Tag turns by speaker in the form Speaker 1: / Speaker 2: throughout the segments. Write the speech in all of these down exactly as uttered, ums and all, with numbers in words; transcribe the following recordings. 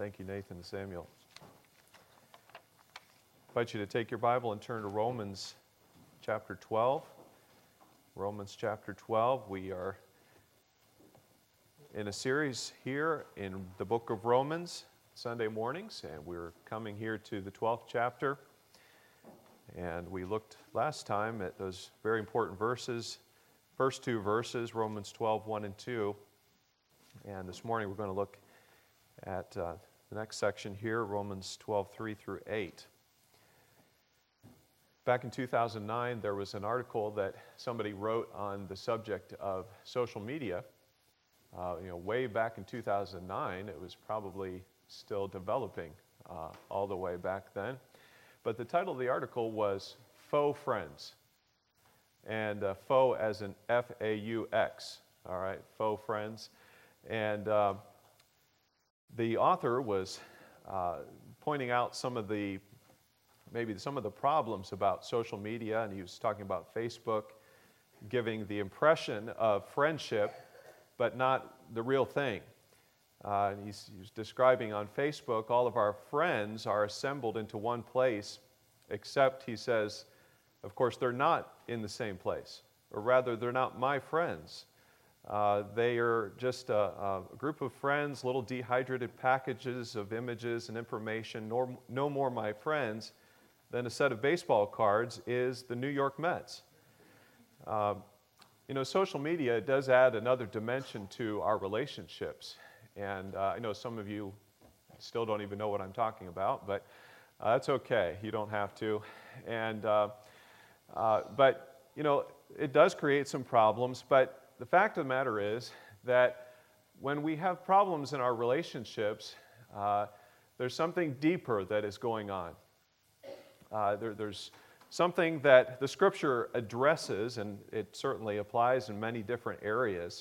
Speaker 1: Thank you, Nathan and Samuel. I invite you to take your Bible and turn to Romans chapter twelve. Romans chapter twelve. We are in a series here in the book of Romans, Sunday mornings, and we're coming here to the twelfth chapter. And we looked last time at those very important verses, first two verses, Romans twelve, one and two. And this morning we're going to look at uh, the next section here, Romans twelve, three through eight. Back in two thousand nine, there was an article that somebody wrote on the subject of social media. Uh, you know, way back in two thousand nine, it was probably still developing uh, all the way back then. But the title of the article was Faux Friends. And uh, faux as in F A U X, all right, faux friends. And uh, the author was uh, pointing out some of the, maybe some of the problems about social media, and he was talking about Facebook giving the impression of friendship, but not the real thing. Uh, and he's, he's describing on Facebook, all of our friends are assembled into one place, except, he says, of course, they're not in the same place, or rather, they're not my friends. Uh, they are just a, a group of friends, little dehydrated packages of images and information, nor, no more my friends than a set of baseball cards is the New York Mets. Uh, you know, social media does add another dimension to our relationships. And uh, I know some of you still don't even know what I'm talking about, but uh, that's okay. You don't have to. And, uh, uh, but, you know, it does create some problems, but the fact of the matter is that when we have problems in our relationships, uh, there's something deeper that is going on. Uh, there, there's something that the Scripture addresses, and it certainly applies in many different areas.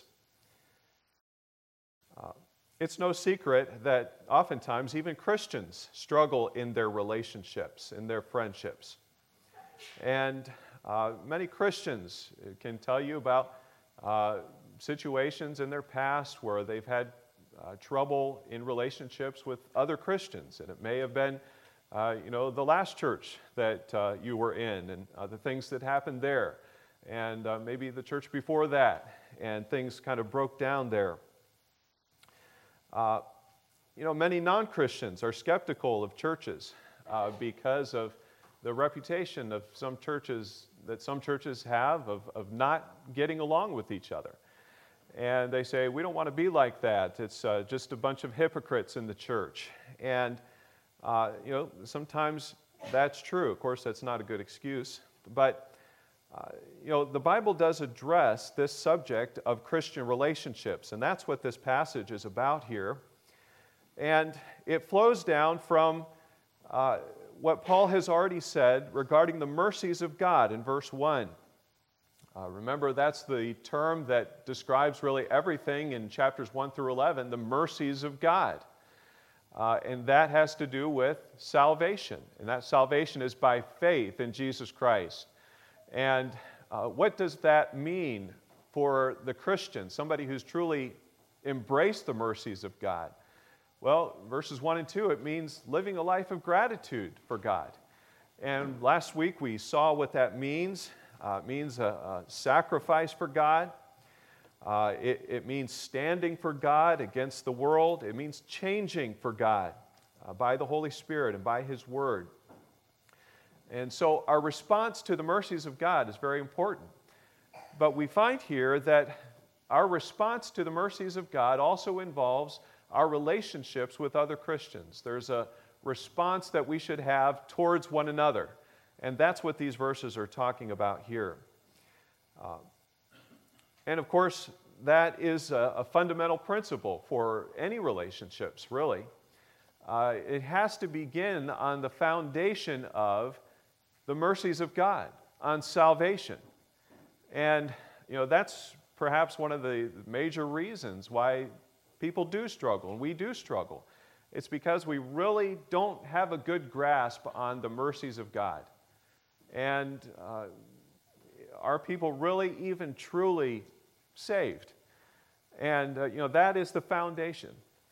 Speaker 1: Uh, it's no secret that oftentimes even Christians struggle in their relationships, in their friendships. And uh, many Christians can tell you about Uh, situations in their past where they've had uh, trouble in relationships with other Christians. And it may have been, uh, you know, the last church that uh, you were in and uh, the things that happened there. And uh, maybe the church before that, and things kind of broke down there. Uh, you know, many non-Christians are skeptical of churches uh, because of the reputation of some churches that some churches have of, of not getting along with each other. And they say, we don't want to be like that. It's uh, just a bunch of hypocrites in the church. And, uh, you know, sometimes that's true. Of course, that's not a good excuse. But, uh, you know, the Bible does address this subject of Christian relationships. And that's what this passage is about here. And it flows down from Uh, what Paul has already said regarding the mercies of God in verse one. Uh, remember, that's the term that describes really everything in chapters one through eleven, the mercies of God. Uh, and that has to do with salvation. And that salvation is by faith in Jesus Christ. And uh, what does that mean for the Christian, somebody who's truly embraced the mercies of God? Well, verses one and two, it means living a life of gratitude for God. And last week we saw what that means. Uh, it means a, a sacrifice for God. Uh, it, it means standing for God against the world. It means changing for God uh, by the Holy Spirit and by His Word. And so our response to the mercies of God is very important. But we find here that our response to the mercies of God also involves our relationships with other Christians. There's a response that we should have towards one another. And that's what these verses are talking about here. Uh, and of course, that is a, a fundamental principle for any relationships, really. Uh, it has to begin on the foundation of the mercies of God, on salvation. And, you know, that's perhaps one of the major reasons why people do struggle, and we do struggle. It's because we really don't have a good grasp on the mercies of God. And uh, are people really even truly saved? And, uh, you know, that is the foundation.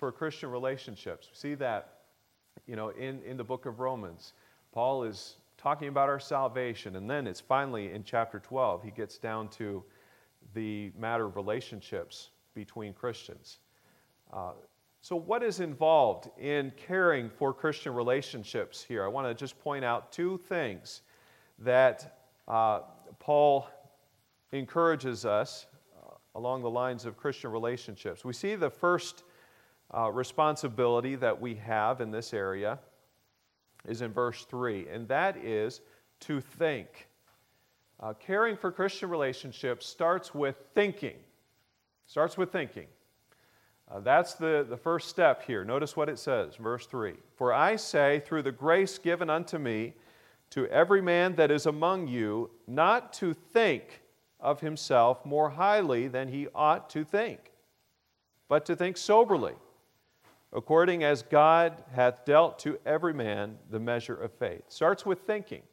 Speaker 1: for Christian relationships. We see that, you know, in, in the book of Romans. Paul is talking about our salvation, and then it's finally in chapter twelve, he gets down to the matter of relationships between Christians. Uh, so what is involved in caring for Christian relationships here? I want to just point out two things that uh, Paul encourages us uh, along the lines of Christian relationships. We see the first uh, responsibility that we have in this area is in verse three, and that is to think. Uh, caring for Christian relationships starts with thinking. Starts with thinking. Uh, that's the, the first step here. Notice what it says, verse three. For I say, through the grace given unto me, to every man that is among you, not to think of himself more highly than he ought to think, but to think soberly, according as God hath dealt to every man the measure of faith. Starts with thinking.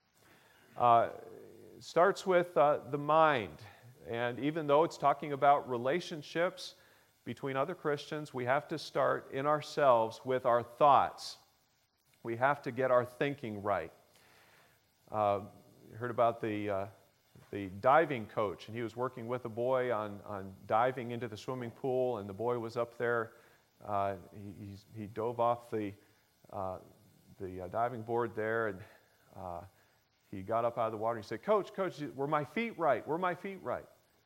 Speaker 1: Uh, starts with uh, the mind. And even though it's talking about relationships between other Christians, we have to start in ourselves with our thoughts. We have to get our thinking right. Uh, you heard about the, uh, the diving coach, and he was working with a boy on, on diving into the swimming pool, and the boy was up there. Uh, he, he dove off the, uh, the uh, diving board there, and uh, he got up out of the water and he said, Coach, Coach, were my feet right? Were my feet right?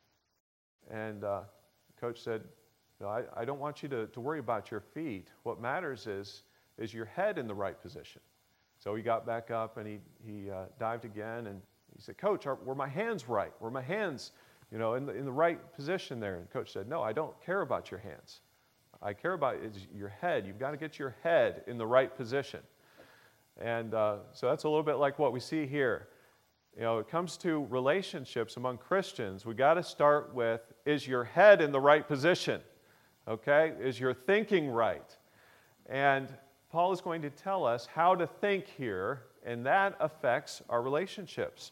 Speaker 1: And uh, Coach said, no, I, I don't want you to, to worry about your feet. What matters is, is your head in the right position. So he got back up and he, he uh, dived again, and he said, Coach, are, were my hands right? Were my hands, you know, in the, in the right position there? And Coach said, no, I don't care about your hands. I care about is your head. You've got to get your head in the right position. And uh, so that's a little bit like what we see here. You know, it comes to relationships among Christians, we got to start with, is your head in the right position? Okay? Is your thinking right? And Paul is going to tell us how to think here, and that affects our relationships.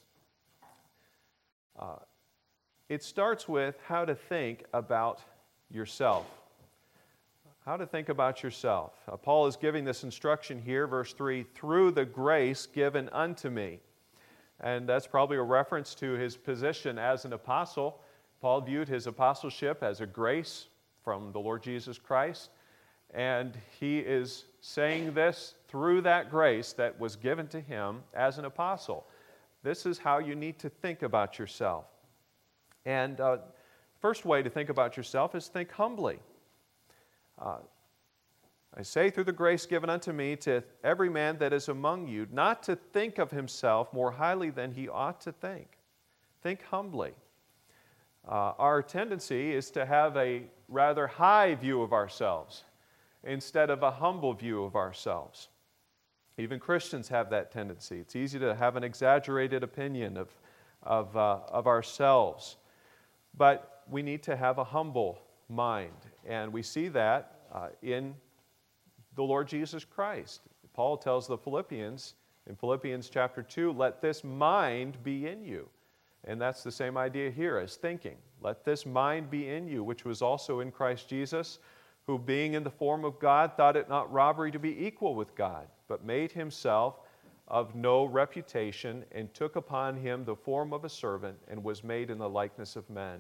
Speaker 1: Uh, it starts with how to think about yourself. How to think about yourself. Uh, Paul is giving this instruction here, verse three, through the grace given unto me. And that's probably a reference to his position as an apostle. Paul viewed his apostleship as a grace from the Lord Jesus Christ. And he is saying this through that grace that was given to him as an apostle. This is how you need to think about yourself. And uh, first way to think about yourself is think humbly. Uh, I say through the grace given unto me to every man that is among you, not to think of himself more highly than he ought to think. Think humbly. Uh, our tendency is to have a rather high view of ourselves instead of a humble view of ourselves. Even Christians have that tendency. It's easy to have an exaggerated opinion of, of, uh, of ourselves. But we need to have a humble mind. And we see that uh, in the Lord Jesus Christ. Paul tells the Philippians in Philippians chapter two, let this mind be in you. And that's the same idea here as thinking. Let this mind be in you, which was also in Christ Jesus, who being in the form of God, thought it not robbery to be equal with God, but made himself of no reputation, and took upon him the form of a servant, and was made in the likeness of men.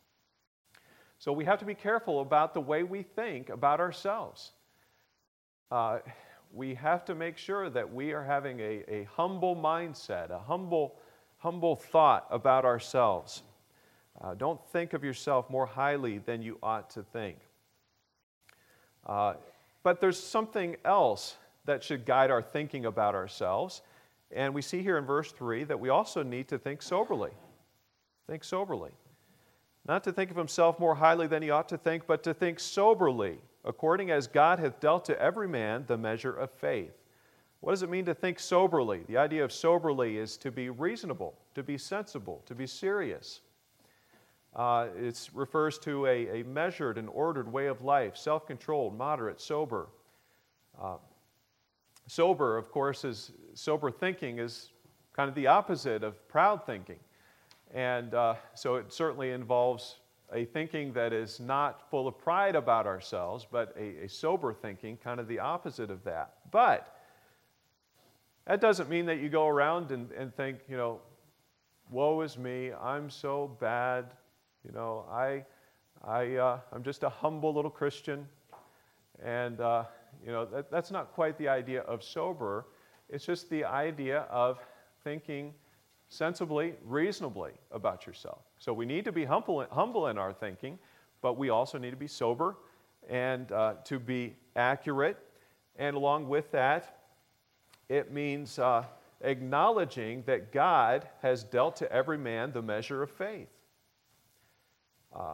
Speaker 1: So we have to be careful about the way we think about ourselves. Uh, we have to make sure that we are having a, a humble mindset, a humble, humble thought about ourselves. Uh, don't think of yourself more highly than you ought to think. Uh, but there's something else that should guide our thinking about ourselves. And we see here in verse three that we also need to think soberly. Think soberly. Not to think of himself more highly than he ought to think, but to think soberly, according as God hath dealt to every man the measure of faith. What does it mean to think soberly? The idea of soberly is to be reasonable, to be sensible, to be serious. Uh, it refers to a, a measured and ordered way of life, self-controlled, moderate, sober. Uh, sober, of course, is sober thinking is kind of the opposite of proud thinking. And uh, so it certainly involves a thinking that is not full of pride about ourselves, but a, a sober thinking, kind of the opposite of that. But that doesn't mean that you go around and, and think, you know, woe is me, I'm so bad, you know, I, I, uh, I'm just a humble little Christian. And, uh, you know, that, that's not quite the idea of sober. It's just the idea of thinking sensibly, reasonably about yourself. So we need to be humble, humble in our thinking, but we also need to be sober and uh, to be accurate. And along with that, it means uh, acknowledging that God has dealt to every man the measure of faith. Uh,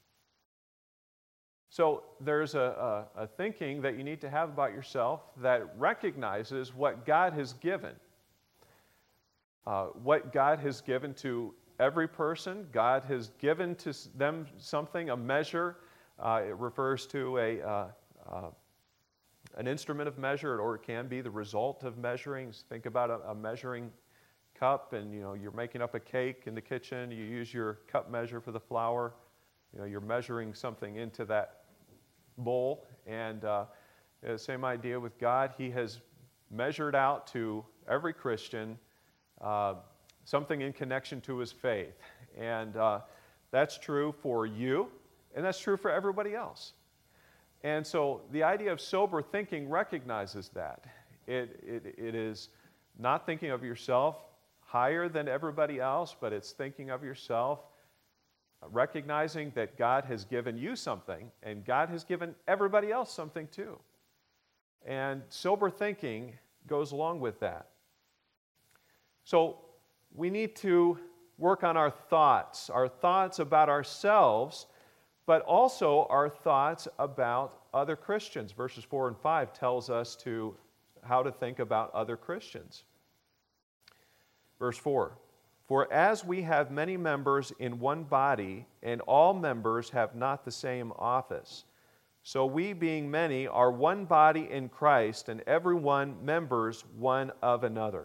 Speaker 1: so there's a, a, a thinking that you need to have about yourself that recognizes what God has given. Uh, what God has given to every person. God has given to them something, a measure. Uh, it refers to a, uh, uh, an instrument of measure, or it can be the result of measuring. Think about a, a measuring cup, and you know you're making up a cake in the kitchen. You use your cup measure for the flour. You know you're measuring something into that bowl, and uh, the same idea with God. He has measured out to every Christian Uh, something in connection to his faith. And uh, that's true for you, and that's true for everybody else. And so the idea of sober thinking recognizes that. It, it, it is not thinking of yourself higher than everybody else, but it's thinking of yourself, recognizing that God has given you something, and God has given everybody else something too. And sober thinking goes along with that. So we need to work on our thoughts, our thoughts about ourselves, but also our thoughts about other Christians. Verses four and five tells us to how to think about other Christians. Verse four, "For as we have many members in one body, and all members have not the same office, so we, being many, are one body in Christ, and every one members one of another."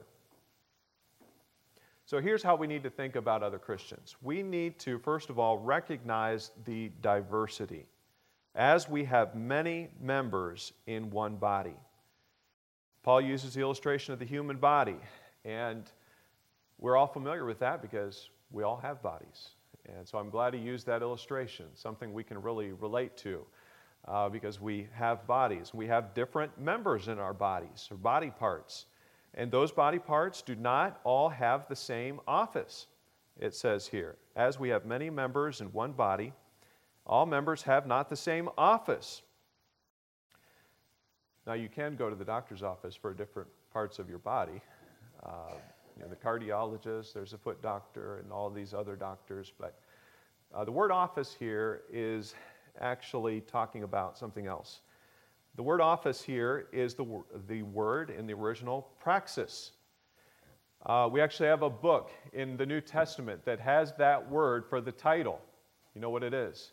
Speaker 1: So here's how we need to think about other Christians. We need to, first of all, recognize the diversity, as we have many members in one body. Paul uses the illustration of the human body, and we're all familiar with that because we all have bodies. And so I'm glad he used that illustration, something we can really relate to, uh, because we have bodies. We have different members in our bodies, or body parts. And those body parts do not all have the same office. It says here, as we have many members in one body, all members have not the same office. Now, you can go to the doctor's office for different parts of your body. Uh, you know, the cardiologist, there's a foot doctor, and all these other doctors. But uh, the word office here is actually talking about something else. The word office here is the, the word in the original praxis. Uh, we actually have a book in the New Testament that has that word for the title. You know what it is?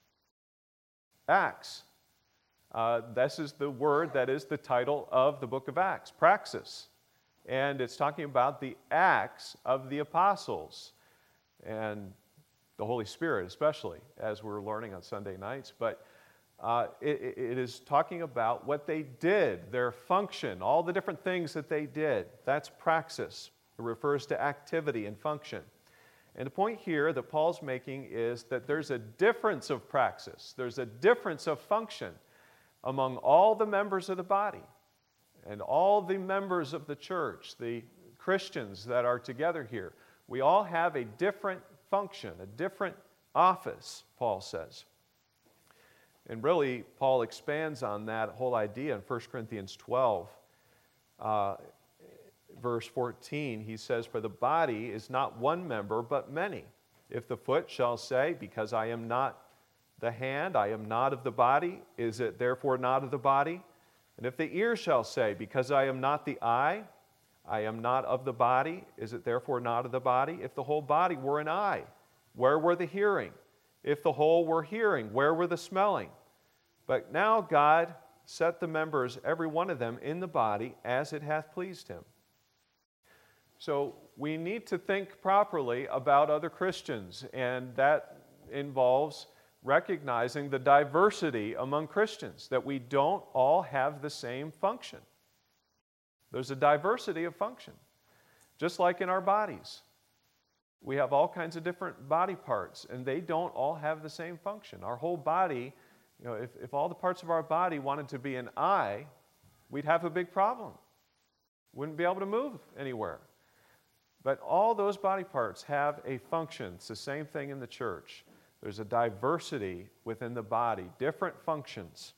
Speaker 1: Acts. Uh, this is the word that is the title of the book of Acts, praxis. And it's talking about the acts of the apostles and the Holy Spirit, especially, as we're learning on Sunday nights. But Uh, it, it is talking about what they did, their function, all the different things that they did. That's praxis. It refers to activity and function. And the point here that Paul's making is that there's a difference of praxis. There's a difference of function among all the members of the body and all the members of the church, the Christians that are together here. We all have a different function, a different office, Paul says. And really, Paul expands on that whole idea in First Corinthians twelve, uh, verse fourteen. He says, "For the body is not one member, but many. If the foot shall say, because I am not the hand, I am not of the body, is it therefore not of the body? And if the ear shall say, because I am not the eye, I am not of the body, is it therefore not of the body? If the whole body were an eye, where were the hearing? If the whole were hearing, where were the smelling? But now God set the members, every one of them, in the body as it hath pleased him." So we need to think properly about other Christians, and that involves recognizing the diversity among Christians, that we don't all have the same function. There's a diversity of function, just like in our bodies. We have all kinds of different body parts, and they don't all have the same function. Our whole body, you know, if, if all the parts of our body wanted to be an eye, we'd have a big problem. Wouldn't be able to move anywhere. But all those body parts have a function. It's the same thing in the church. There's a diversity within the body, different functions.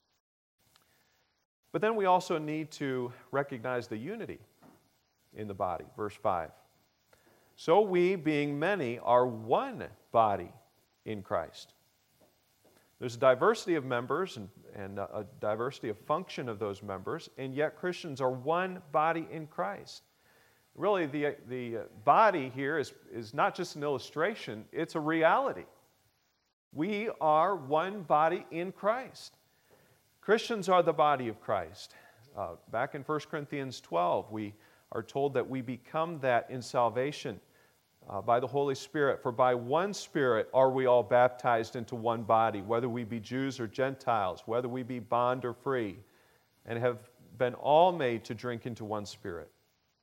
Speaker 1: But then we also need to recognize the unity in the body. Verse five. So we, being many, are one body in Christ. There's a diversity of members and, and a diversity of function of those members, and yet Christians are one body in Christ. Really, the, the body here is, is not just an illustration, it's a reality. We are one body in Christ. Christians are the body of Christ. Uh, back in First Corinthians twelve, we are told that we become that in salvation uh, by the Holy Spirit. For by one Spirit are we all baptized into one body, whether we be Jews or Gentiles, whether we be bond or free, and have been all made to drink into one Spirit.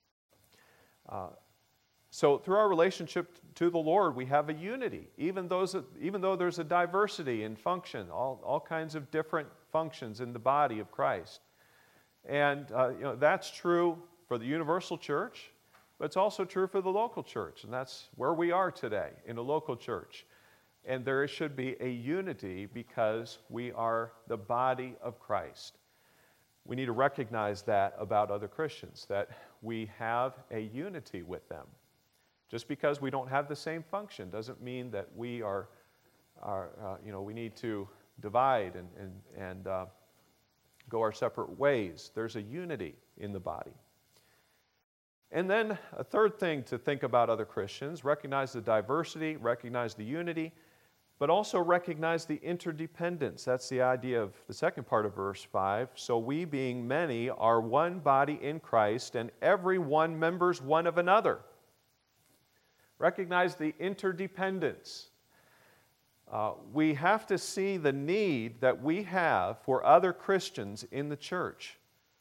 Speaker 1: Uh, so through our relationship to the Lord, we have a unity, even, those, even though there's a diversity in function, all, all kinds of different functions in the body of Christ. And uh, you know, that's true for the universal church, but it's also true for the local church, and that's where we are today, in a local church. And there should be a unity because we are the body of Christ. We need to recognize that about other Christians, that we have a unity with them. Just because we don't have the same function doesn't mean that we are, are uh, you know, we need to divide and, and, and uh, go our separate ways. There's a unity in the body. And then a third thing to think about other Christians, recognize the diversity, recognize the unity, but also recognize the interdependence. That's the idea of the second part of verse five. So we, being many, are one body in Christ, and every one members one of another. Recognize the interdependence. Uh, we have to see the need that we have for other Christians in the church.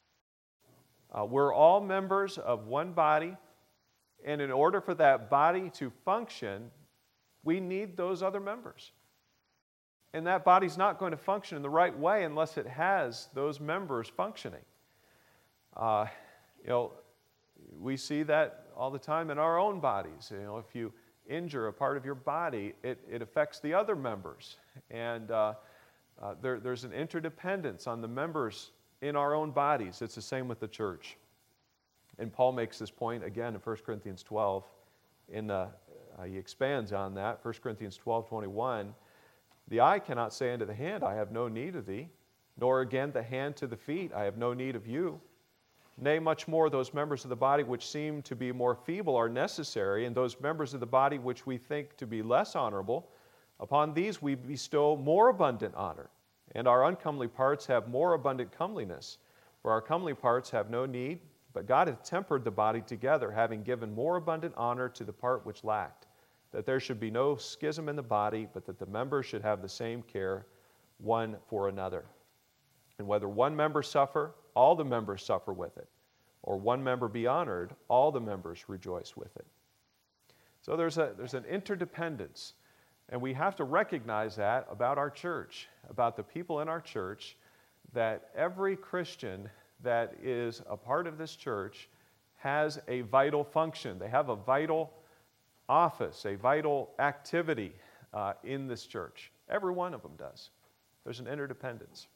Speaker 1: Uh, we're all members of one body, and in order for that body to function, we need those other members. And that body's not going to function in the right way unless it has those members functioning. Uh, you know, we see that all the time in our own bodies. You know, if you injure a part of your body, it, it affects the other members. And uh, uh, there, there's an interdependence on the members in our own bodies. It's the same with the church. And Paul makes this point again in First Corinthians twelve. In, uh, uh, he expands on that. First Corinthians twelve twenty-one. The eye cannot say unto the hand, I have no need of thee, nor again the hand to the feet, I have no need of you. Nay, much more, those members of the body which seem to be more feeble are necessary, and those members of the body which we think to be less honorable, upon these we bestow more abundant honor. And our uncomely parts have more abundant comeliness. For our comely parts have no need, but God hath tempered the body together, having given more abundant honor to the part which lacked, that there should be no schism in the body, but that the members should have the same care one for another. And whether one member suffer, all the members suffer with it. Or one member be honored, all the members rejoice with it. So there's, a, there's an interdependence. And we have to recognize that about our church, about the people in our church, that every Christian that is a part of this church has a vital function. They have a vital office, a vital activity uh, in this church. Every one of them does. There's an interdependence.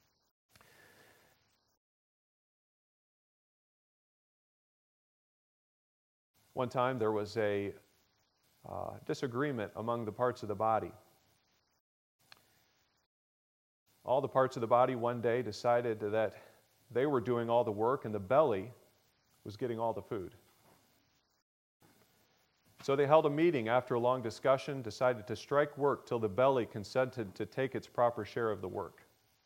Speaker 1: One time there was a uh, disagreement among the parts of the body. All the parts of the body one day decided that they were doing all the work and the belly was getting all the food. So they held a meeting after a long discussion, decided to strike work till the belly consented to take its proper share of the work.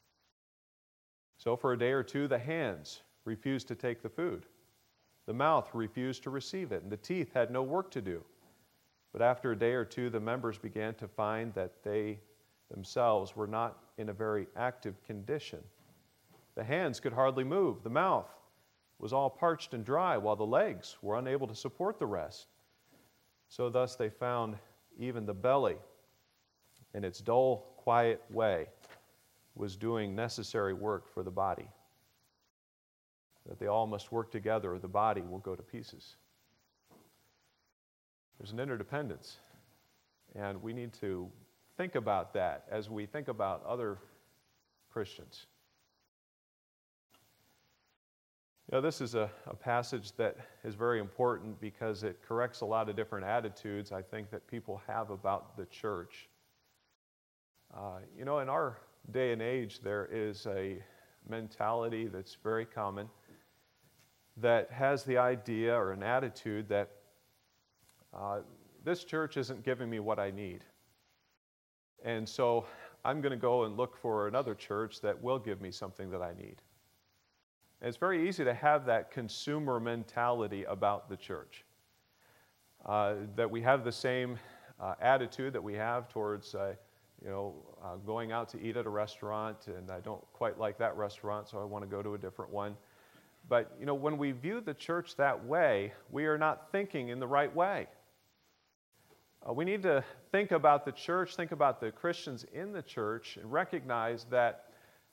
Speaker 1: So for a day or two, the hands refused to take the food. The mouth refused to receive it, and the teeth had no work to do. But after a day or two, the members began to find that they themselves were not in a very active condition. The hands could hardly move. The mouth was all parched and dry, while the legs were unable to support the rest. So thus they found even the belly, in its dull, quiet way, was doing necessary work for the body. That they all must work together or the body will go to pieces. There's an interdependence, and we need to think about that as we think about other Christians. You know, this is a, a passage that is very important because it corrects a lot of different attitudes, I think, that people have about the church. Uh, you know, in our day and age, there is a mentality that's very common that has the idea or an attitude that uh, this church isn't giving me what I need. And so I'm going to go and look for another church that will give me something that I need. And it's very easy to have that consumer mentality about the church. Uh, that we have the same uh, attitude that we have towards, uh, you know, uh, going out to eat at a restaurant, and I don't quite like that restaurant, so I want to go to a different one. But, you know, when we view the church that way, we are not thinking in the right way. Uh, we need to think about the church, think about the Christians in the church, and recognize that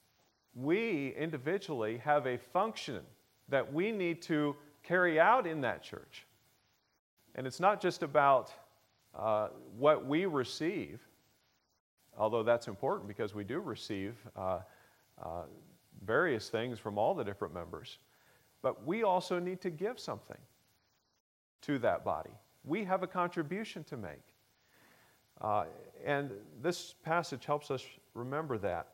Speaker 1: we individually have a function that we need to carry out in that church. And it's not just about uh, what we receive, although that's important because we do receive uh, uh, various things from all the different members, but we also need to give something to that body. We have a contribution to make. Uh, and this passage helps us remember that.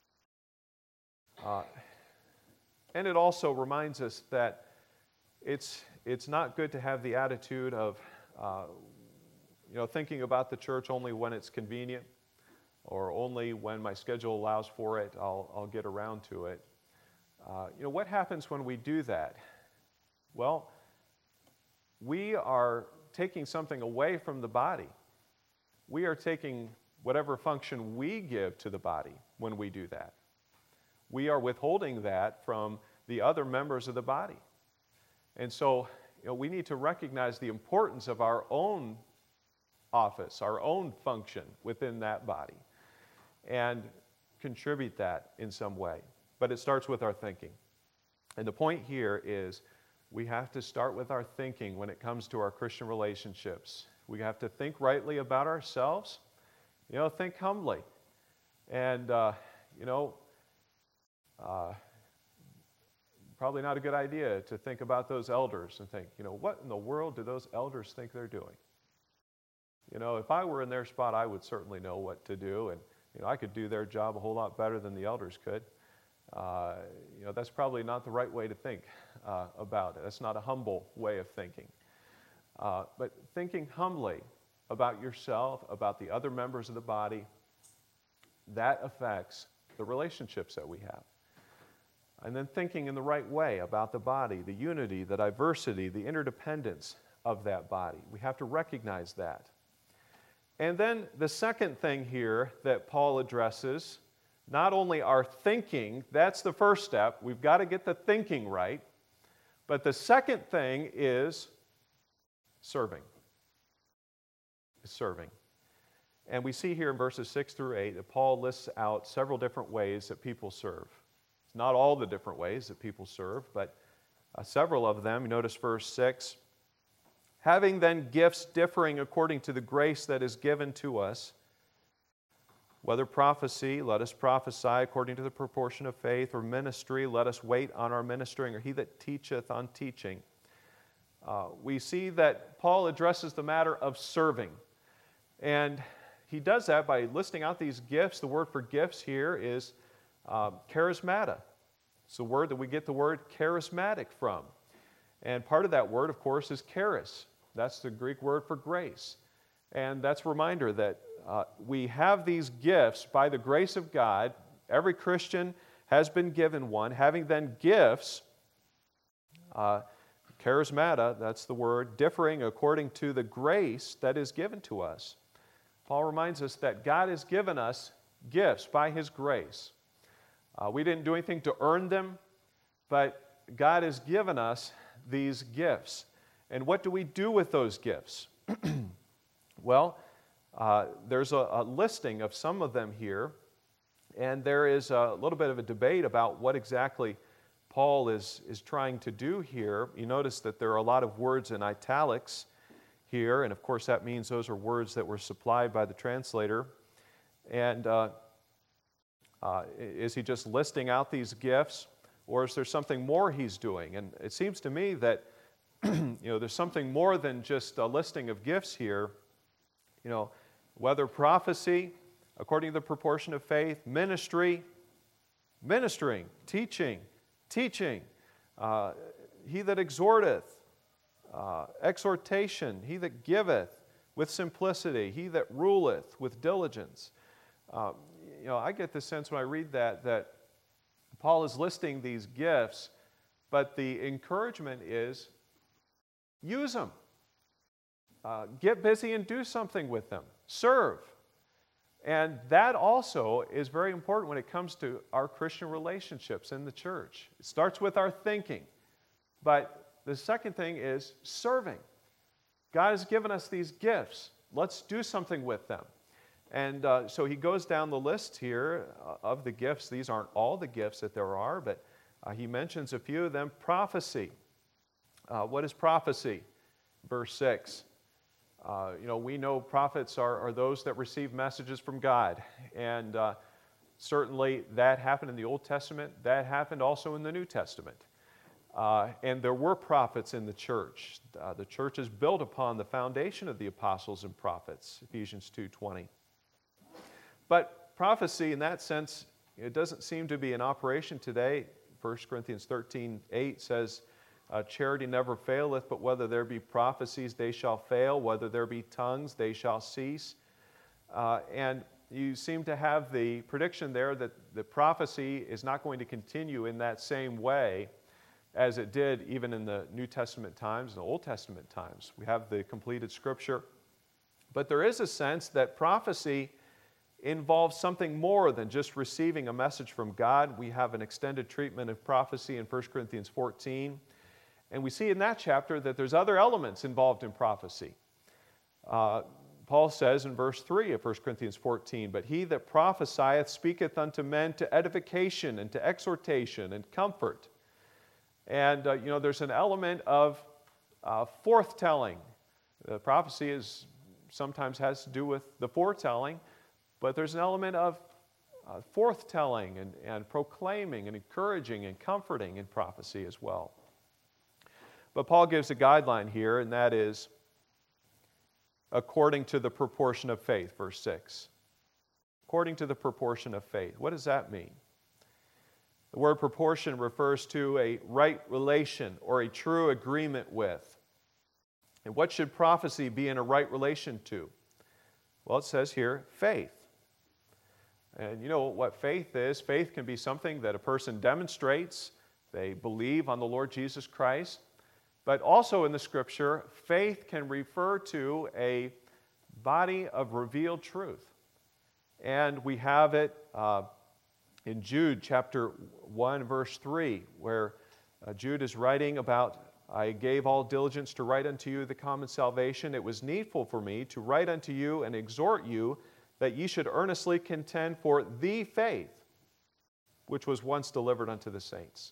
Speaker 1: Uh, and it also reminds us that it's, it's not good to have the attitude of uh, you know, thinking about the church only when it's convenient or only when my schedule allows for it, I'll, I'll get around to it. Uh, you know, what happens when we do that? Well, we are taking something away from the body. We are taking whatever function we give to the body when we do that. We are withholding that from the other members of the body. And so, you know, we need to recognize the importance of our own office, our own function within that body, and contribute that in some way. But it starts with our thinking. And the point here is we have to start with our thinking when it comes to our Christian relationships. We have to think rightly about ourselves. You know, think humbly. And, uh, you know, uh, probably not a good idea to think about those elders and think, you know, what in the world do those elders think they're doing? You know, if I were in their spot, I would certainly know what to do, and, you know, I could do their job a whole lot better than the elders could. Uh, you know, that's probably not the right way to think uh, about it. That's not a humble way of thinking. Uh, but thinking humbly about yourself, about the other members of the body, that affects the relationships that we have. And then thinking in the right way about the body, the unity, the diversity, the interdependence of that body. We have to recognize that. And then the second thing here that Paul addresses, not only our thinking, that's the first step, we've got to get the thinking right, but the second thing is serving. Is serving. And we see here in verses six through eight that Paul lists out several different ways that people serve. It's not all the different ways that people serve, but uh, several of them. You notice verse six. Having then gifts differing according to the grace that is given to us, whether prophecy, let us prophesy according to the proportion of faith, or ministry, let us wait on our ministering, or he that teacheth on teaching. Uh, we see that Paul addresses the matter of serving. And he does that by listing out these gifts. The word for gifts here is uh, charismata. It's the word that we get the word charismatic from. And part of that word, of course, is charis. That's the Greek word for grace. And that's a reminder that uh, we have these gifts by the grace of God. Every Christian has been given one. Having then gifts, uh, charismata, that's the word, differing according to the grace that is given to us. Paul reminds us that God has given us gifts by His grace. Uh, we didn't do anything to earn them, but God has given us these gifts. And what do we do with those gifts? Well, uh, there's a, a listing of some of them here, and there is a little bit of a debate about what exactly Paul is, is trying to do here. You notice that there are a lot of words in italics here, and of course that means those are words that were supplied by the translator. And uh, uh, is he just listing out these gifts, or is there something more he's doing? And it seems to me that you know, there's something more than just a listing of gifts here. You know, whether prophecy, according to the proportion of faith, ministry, ministering, teaching, teaching, uh, he that exhorteth, uh, exhortation, he that giveth with simplicity, he that ruleth with diligence. Uh, you know, I get the sense when I read that that Paul is listing these gifts, but the encouragement is use them. Uh, get busy and do something with them. Serve. And that also is very important when it comes to our Christian relationships in the church. It starts with our thinking. But the second thing is serving. God has given us these gifts. Let's do something with them. And uh, so he goes down the list here uh, of the gifts. These aren't all the gifts that there are, but uh, he mentions a few of them. Prophecy. Uh, what is prophecy? Verse six. Uh, you know, we know prophets are, are those that receive messages from God. And uh, certainly that happened in the Old Testament. That happened also in the New Testament. Uh, and there were prophets in the church. Uh, the church is built upon the foundation of the apostles and prophets, Ephesians two twenty. But prophecy in that sense, it doesn't seem to be in operation today. First Corinthians thirteen eight says, Uh, charity never faileth, but whether there be prophecies, they shall fail. Whether there be tongues, they shall cease. Uh, and you seem to have the prediction there that the prophecy is not going to continue in that same way as it did even in the New Testament times and the Old Testament times. We have the completed Scripture. But there is a sense that prophecy involves something more than just receiving a message from God. We have an extended treatment of prophecy in First Corinthians fourteen. And we see in that chapter that there's other elements involved in prophecy. Uh, Paul says in verse three of First Corinthians fourteen, But he that prophesieth speaketh unto men to edification and to exhortation and comfort. And, uh, you know, there's an element of uh, forthtelling. The prophecy is sometimes has to do with the foretelling, but there's an element of uh, forthtelling and, and proclaiming and encouraging and comforting in prophecy as well. But Paul gives a guideline here, and that is according to the proportion of faith, verse six. According to the proportion of faith. What does that mean? The word proportion refers to a right relation or a true agreement with. And what should prophecy be in a right relation to? Well, it says here, faith. And you know what faith is? Faith can be something that a person demonstrates. They believe on the Lord Jesus Christ. But also in the Scripture, faith can refer to a body of revealed truth. And we have it uh, in Jude chapter one, verse three, where uh, Jude is writing about, I gave all diligence to write unto you the common salvation. It was needful for me to write unto you and exhort you that ye should earnestly contend for the faith which was once delivered unto the saints.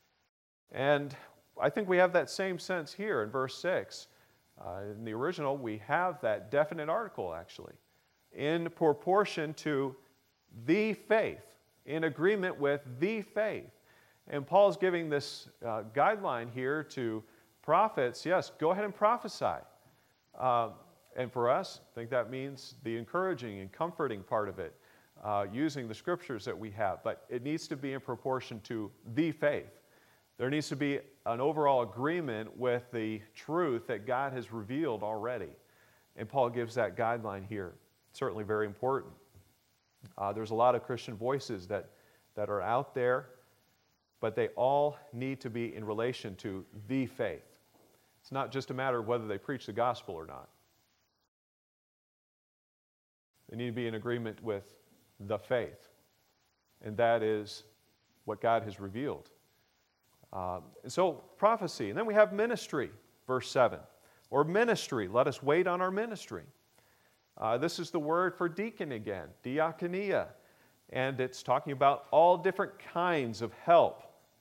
Speaker 1: And I think we have that same sense here in verse six. Uh, in the original, we have that definite article, actually, in proportion to the faith, in agreement with the faith. And Paul's giving this uh, guideline here to prophets. Yes, go ahead and prophesy. Uh, and for us, I think that means the encouraging and comforting part of it, uh, using the Scriptures that we have. But it needs to be in proportion to the faith. There needs to be an overall agreement with the truth that God has revealed already. And Paul gives that guideline here. Certainly very important. Uh, there's a lot of Christian voices that, that are out there, but they all need to be in relation to the faith. It's not just a matter of whether they preach the gospel or not. They need to be in agreement with the faith, and that is what God has revealed. Um, and so, prophecy. And then we have ministry, verse seven. Or ministry, let us wait on our ministry. Uh, this is the word for deacon again, diakonia. And it's talking about all different kinds of help.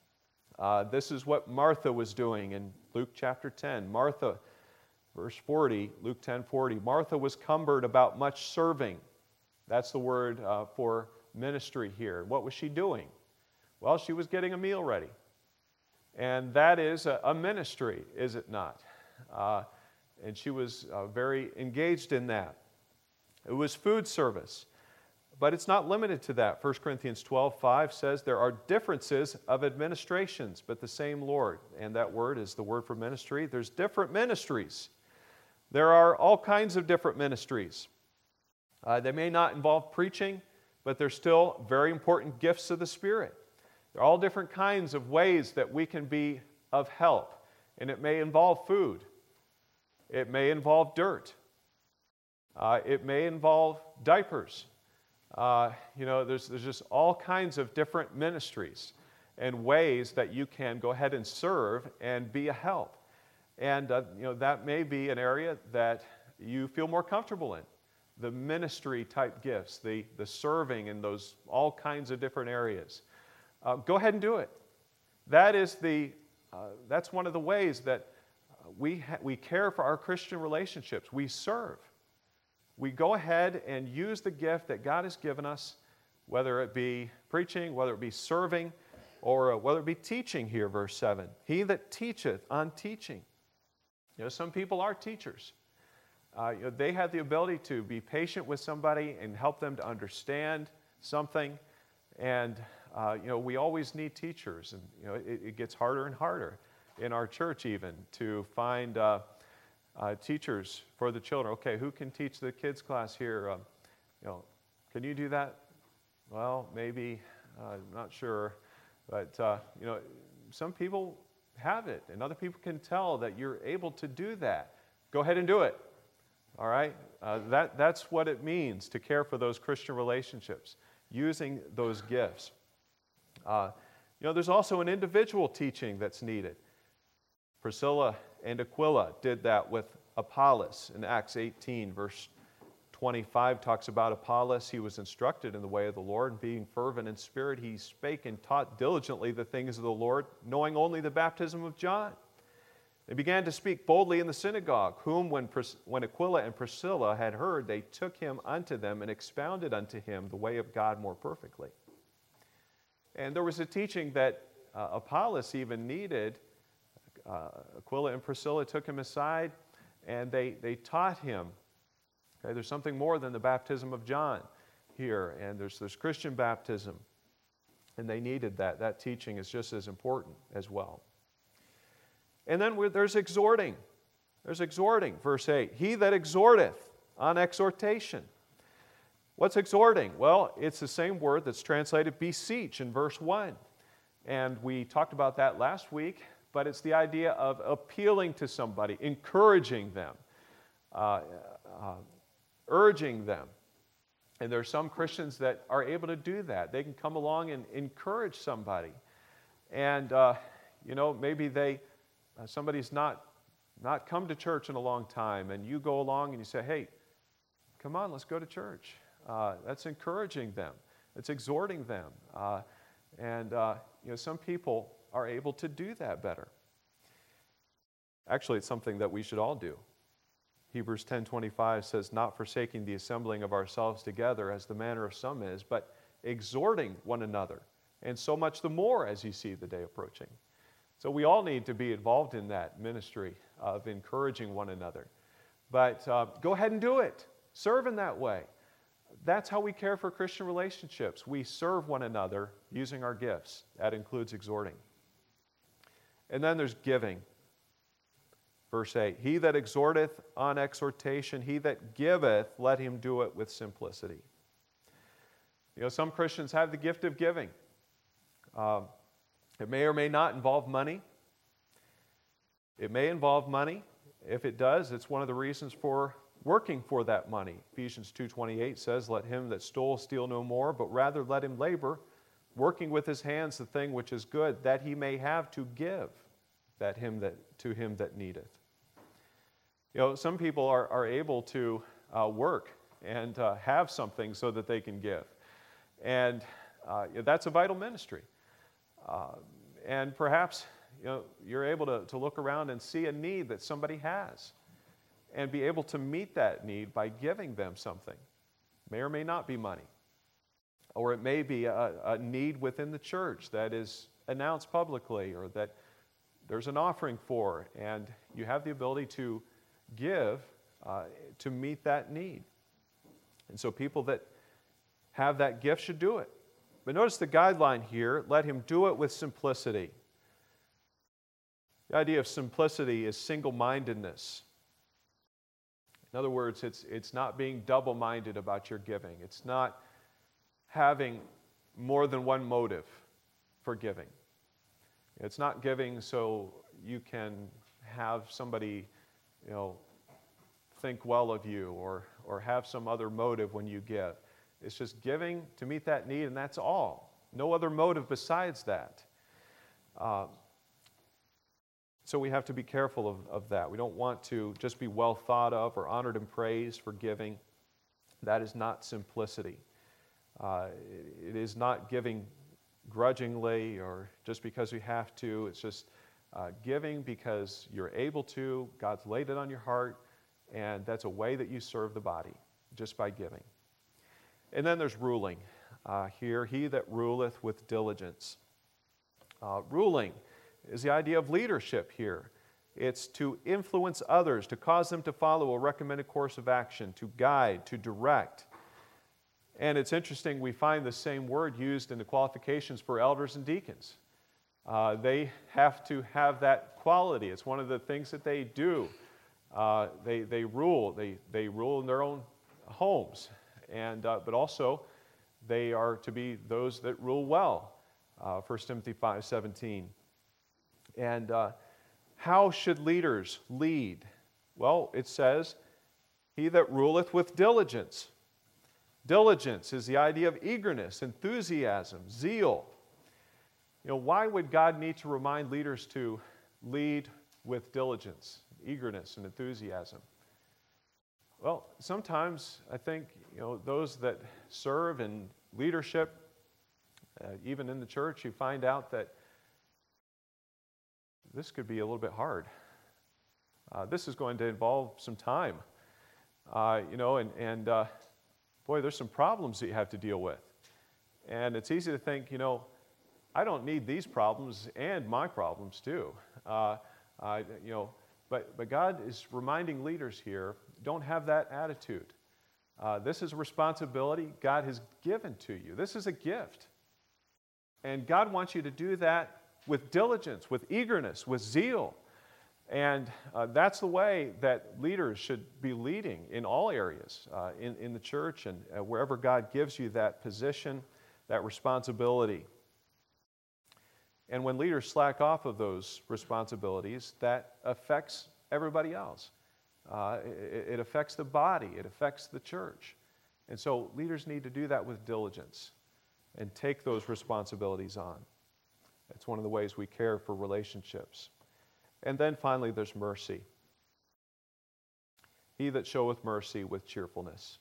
Speaker 1: Uh, this is what Martha was doing in Luke chapter ten. Martha, verse forty, Luke ten forty. Martha was cumbered about much serving. That's the word uh, for ministry here. What was she doing? Well, she was getting a meal ready. And that is a, a ministry, is it not? Uh, and she was uh, very engaged in that. It was food service. But it's not limited to that. First Corinthians twelve five says there are differences of administrations, but the same Lord. And that word is the word for ministry. There's different ministries. There are all kinds of different ministries. Uh, they may not involve preaching, but they're still very important gifts of the Spirit. There are all different kinds of ways that we can be of help. And it may involve food. It may involve dirt. Uh, it may involve diapers. Uh, you know, there's, there's just all kinds of different ministries and ways that you can go ahead and serve and be a help. And, uh, you know, that may be an area that you feel more comfortable in. The ministry type gifts, the, the serving in those all kinds of different areas. Uh, go ahead and do it. That is the, uh, that's one of the ways that we, ha- we care for our Christian relationships. We serve. We go ahead and use the gift that God has given us, whether it be preaching, whether it be serving, or uh, whether it be teaching here, verse seven. He that teacheth on teaching. You know, some people are teachers. Uh, you know, they have the ability to be patient with somebody and help them to understand something. And, uh, you know, we always need teachers. And, you know, it, it gets harder and harder in our church even to find uh, uh, teachers for the children. Okay, who can teach the kids class here? Um, you know, can you do that? Well, maybe, uh, not sure. But, uh, you know, some people have it, and other people can tell that you're able to do that. Go ahead and do it. All right? Uh, that, that's what it means to care for those Christian relationships, using those gifts. Uh, you know, there's also an individual teaching that's needed. Priscilla and Aquila did that with Apollos in Acts eighteen, verse twenty-five talks about Apollos. He was instructed in the way of the Lord, and being fervent in spirit, he spake and taught diligently the things of the Lord, knowing only the baptism of John. They began to speak boldly in the synagogue, whom when, Pris- when Aquila and Priscilla had heard, they took him unto them and expounded unto him the way of God more perfectly. And there was a teaching that uh, Apollos even needed. Uh, Aquila and Priscilla took him aside, and they, they taught him. Okay, there's something more than the baptism of John here, and there's, there's Christian baptism, and they needed that. That teaching is just as important as well. And then there's exhorting. There's exhorting, verse eight. He that exhorteth on exhortation. What's exhorting? Well, it's the same word that's translated beseech in verse one. And we talked about that last week, but it's the idea of appealing to somebody, encouraging them, uh, uh, urging them. And there are some Christians that are able to do that. They can come along and encourage somebody. And, uh, you know, maybe they... Uh, somebody's not, not come to church in a long time, and you go along and you say, hey, come on, let's go to church. Uh, that's encouraging them. It's exhorting them. Uh, and, uh, you know, some people are able to do that better. Actually, it's something that we should all do. Hebrews ten twenty-five says, not forsaking the assembling of ourselves together, as the manner of some is, but exhorting one another, and so much the more as you see the day approaching. So we all need to be involved in that ministry of encouraging one another. But uh, go ahead and do it. Serve in that way. That's how we care for Christian relationships. We serve one another using our gifts. That includes exhorting. And then there's giving. Verse eight, he that exhorteth on exhortation, he that giveth, let him do it with simplicity. You know, some Christians have the gift of giving. Um, It may or may not involve money. It may involve money. If it does, it's one of the reasons for working for that money. Ephesians two twenty-eight says, "Let him that stole steal no more, but rather let him labor, working with his hands the thing which is good, that he may have to give that him that to him that needeth." You know, some people are, are able to uh, work and uh, have something so that they can give. And uh, that's a vital ministry. Uh, and perhaps you know, you're able to, to look around and see a need that somebody has and be able to meet that need by giving them something. May or may not be money. Or it may be a, a need within the church that is announced publicly or that there's an offering for, and you have the ability to give uh, to meet that need. And so people that have that gift should do it. But notice the guideline here, let him do it with simplicity. The idea of simplicity is single-mindedness. In other words, it's, it's not being double-minded about your giving. It's not having more than one motive for giving. It's not giving so you can have somebody, you know, think well of you or, or have some other motive when you give. It's just giving to meet that need, and that's all. No other motive besides that. Uh, so we have to be careful of, of that. We don't want to just be well thought of or honored and praised for giving. That is not simplicity. Uh, it, it is not giving grudgingly or just because you have to. It's just uh, giving because you're able to. God's laid it on your heart, and that's a way that you serve the body, just by giving. And then there's ruling. Uh, here, he that ruleth with diligence. Uh, ruling is the idea of leadership here. It's to influence others, to cause them to follow a recommended course of action, to guide, to direct. And it's interesting, we find the same word used in the qualifications for elders and deacons. Uh, they have to have that quality. It's one of the things that they do. Uh, they, they rule. They, they rule in their own homes. And, uh, but also, they are to be those that rule well. Uh, First Timothy five seventeen. And uh, how should leaders lead? Well, it says, he that ruleth with diligence. Diligence is the idea of eagerness, enthusiasm, zeal. You know, why would God need to remind leaders to lead with diligence, eagerness, and enthusiasm? Well, sometimes I think, you know, those that serve in leadership, uh, even in the church, you find out that this could be a little bit hard. Uh, this is going to involve some time, uh, you know, and, and uh, boy, there's some problems that you have to deal with. And it's easy to think, you know, I don't need these problems and my problems too. Uh, uh, you know, but, but God is reminding leaders here, don't have that attitude. Uh, this is a responsibility God has given to you. This is a gift. And God wants you to do that with diligence, with eagerness, with zeal. And uh, that's the way that leaders should be leading in all areas, uh, in, in the church and uh, wherever God gives you that position, that responsibility. And when leaders slack off of those responsibilities, that affects everybody else. Uh, it, it affects the body. It affects the church. And so leaders need to do that with diligence and take those responsibilities on. That's one of the ways we care for relationships. And then finally, there's mercy. He that showeth mercy with cheerfulness.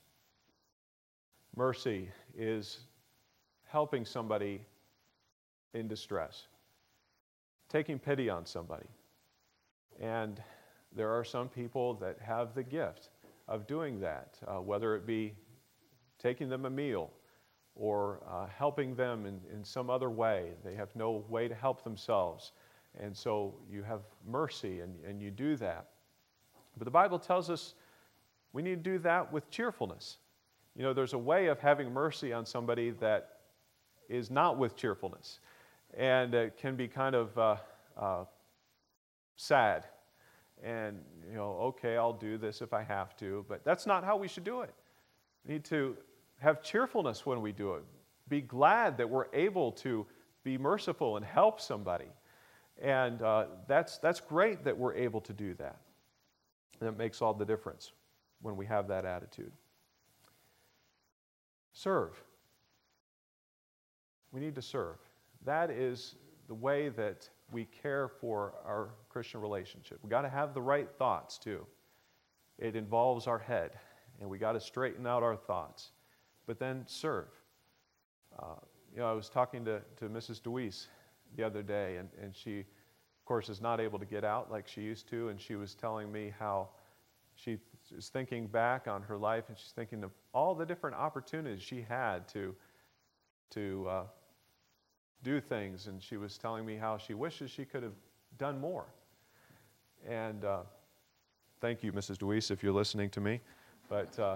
Speaker 1: Mercy is helping somebody in distress, taking pity on somebody. And there are some people that have the gift of doing that, uh, whether it be taking them a meal or uh, helping them in, in some other way. They have no way to help themselves. And so you have mercy and, and you do that. But the Bible tells us we need to do that with cheerfulness. You know, there's a way of having mercy on somebody that is not with cheerfulness. And it can be kind of uh, uh, sad. And, you know, okay, I'll do this if I have to. But that's not how we should do it. We need to have cheerfulness when we do it. Be glad that we're able to be merciful and help somebody. And uh, that's, that's great that we're able to do that. And it makes all the difference when we have that attitude. Serve. We need to serve. That is the way that we care for our Christian relationship. We've got to have the right thoughts, too. It involves our head, and we got to straighten out our thoughts. But then serve. Uh, you know, I was talking to, to Missus DeWeese the other day, and, and she, of course, is not able to get out like she used to, and she was telling me how she is thinking back on her life, and she's thinking of all the different opportunities she had to, to uh, do things, and she was telling me how she wishes she could have done more. And uh, thank you, Missus DeWeese, if you're listening to me. But, uh,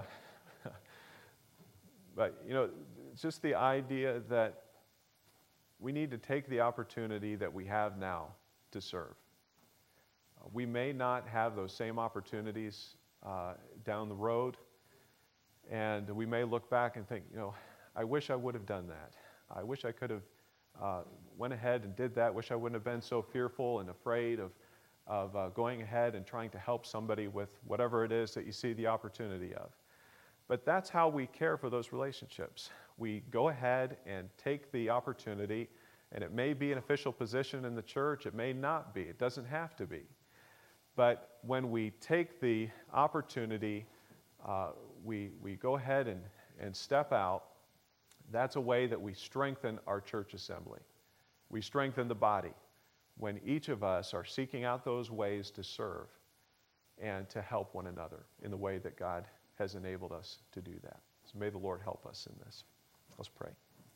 Speaker 1: but you know, just the idea that we need to take the opportunity that we have now to serve. Uh, we may not have those same opportunities uh, down the road, and we may look back and think, you know, I wish I would have done that. I wish I could have uh, went ahead and did that. Wish I wouldn't have been so fearful and afraid of, of uh, going ahead and trying to help somebody with whatever it is that you see the opportunity of. But that's how we care for those relationships. We go ahead and take the opportunity, and it may be an official position in the church, it may not be, it doesn't have to be. But when we take the opportunity, uh, we, we go ahead and, and step out. That's a way that we strengthen our church assembly. We strengthen the body when each of us are seeking out those ways to serve and to help one another in the way that God has enabled us to do that. So may the Lord help us in this. Let's pray.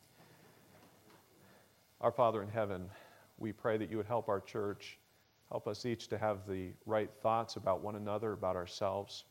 Speaker 1: Our Father in heaven, we pray that you would help our church, help us each to have the right thoughts about one another, about ourselves.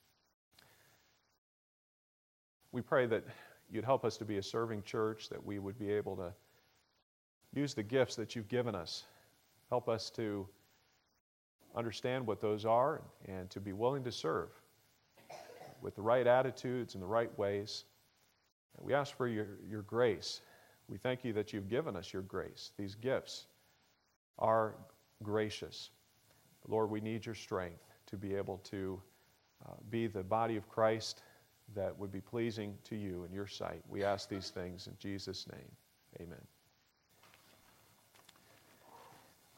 Speaker 1: We pray that you'd help us to be a serving church, that we would be able to use the gifts that you've given us. Help us to understand what those are and to be willing to serve with the right attitudes and the right ways. And we ask for your, your grace. We thank you that you've given us your grace. These gifts are gracious. Lord, we need your strength to be able to uh, be the body of Christ that would be pleasing to you in your sight. We ask these things in Jesus' name. Amen.